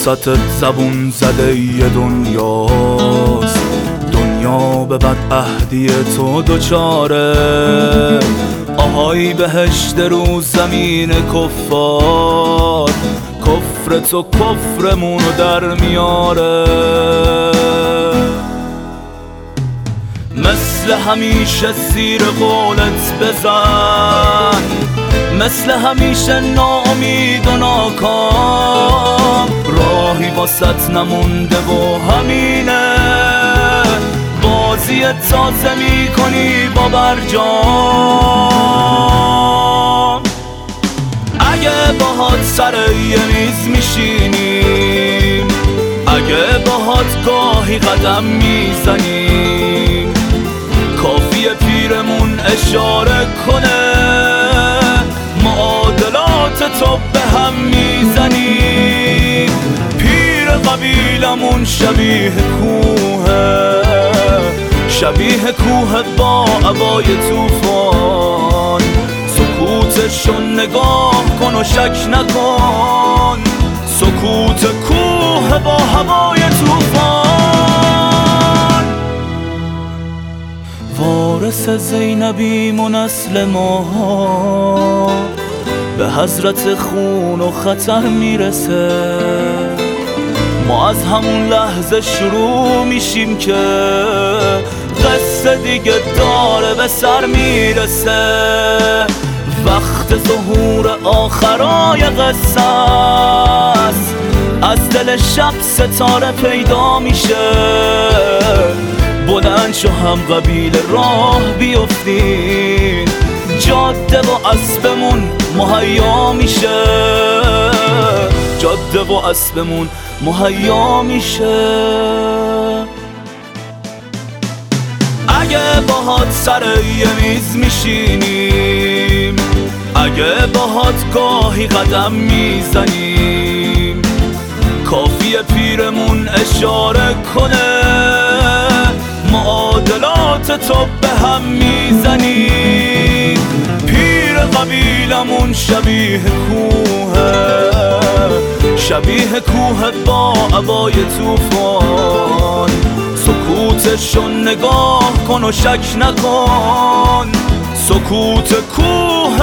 واسطت زبون زده یه دنیاست، دنیا به بدعهدی تو دوچاره. آهای بهشت رو زمین کفار، کفر تو کفرمونو در میاره. مثل همیشه زیر قولت بزن، مثل همیشه ناامید و ناکام. راهی واسط نمونده و همینه، بازی تازه میکنی با برجام. اگه باهات سر یه میز میشینیم، اگه باهات گاهی قدم میزنیم، کافیه پیرمون اشاره کنه، معادلات تو به هم میزنیم. پیر قبیلمون شبیه کوه، شبیه کوه با عبای توفان. سکوتشو نگاه کن و شک نکن، سکوت کوه با هوای توفان. وارث زینبیم و نسل ما به حضرت خون و خطر میرسه. ما از همون لحظه شروع میشیم که قصه دیگه داره به سر میرسه. وقت ظهور آخرای قصه است، از دل شب ستاره پیدا میشه. بلند شو هم قبیل راه بیفتین، جاده و اسبمون مهیا میشه، جاده و اسبمون مهیا میشه. اگه باهات سر یه میز میشینیم، اگه باهات گاهی قدم میزنیم، کافیه پیرمون اشاره کنه، معادلات تو به هم میزنیم. پیر قبیلمون شبیه کوه، شبیه کوه با عبای توفان. سکوتشو نگاه کن و شک نکن، سکوت کوه